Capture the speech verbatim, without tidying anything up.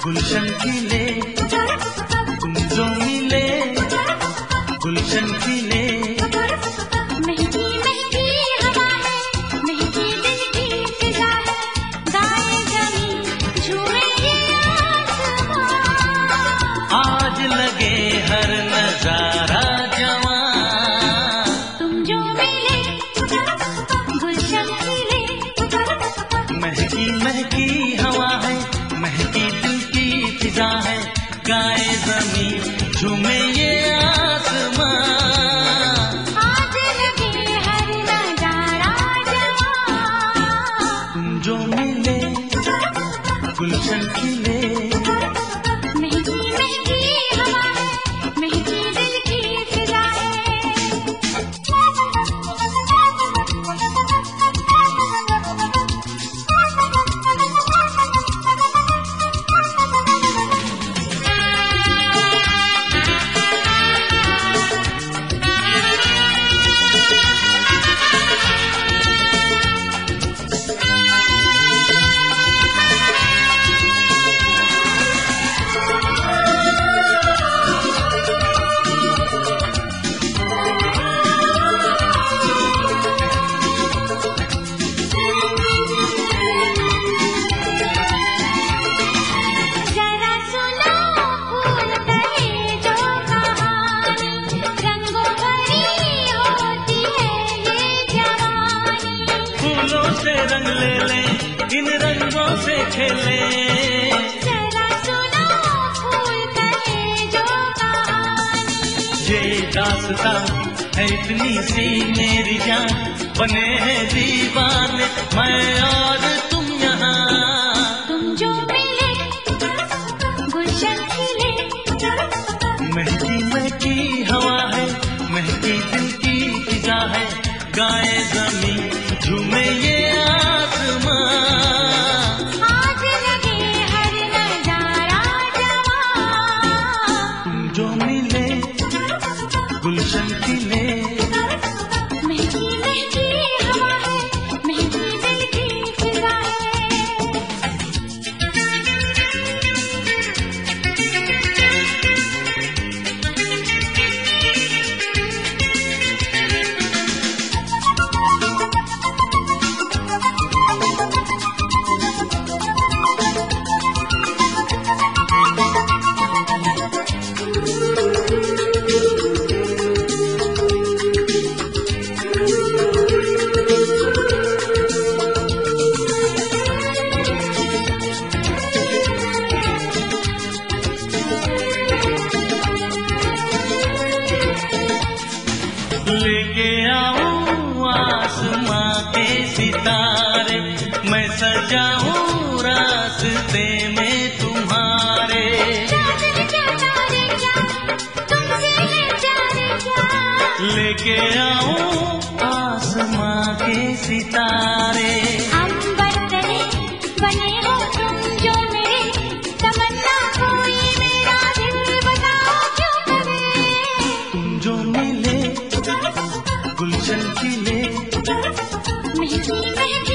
गुलशन खिले, तुम जो मिले गुलशन खिले। महकी महकी हवा है, महकी दिल की फिजा है, गाए जमीन झूमे ये आसमां। आज लगे हर नजारा जवां, तुम जो मिले गुलशन खिले। महकी महकी हवा है, महकी दिल की फिजा है, गाए जमीन झूमे ये आसमां। आज लगे हर नजारा जवां, तुम जो मिले गुलशन खिले। महकी महकी हवा है, महकी दिल की फिजा रंग ले ले, इन रंगों से खेले। जरा सुनो फूल कहे जो कहानी, ये दास्तां है इतनी सी मेरी जान, बने हैं दीवाने मैं और तुम यहाँ। तुम जो मिले गुलशन खिले। महकी महकी हवा है, महकी दिल की फिजा है, गाए जमीन झूमे ये आसमां। आज लगे हर नजारा जवां, तुम जो मिले गुलशन खिले। महकी महकी हवा है, महकी दिल की फिजा लेके आऊं आसमां के सितारे, मैं सजाऊं रास्ते में तुम्हारे। लेके आऊं आसमां के सितारे, अंबर तले बने हो तुम जो मेरे, तमन्ना कोई मेरा दिल बताओ क्यों करे। तुम जो मिले गुलशन खिले। महकी महकी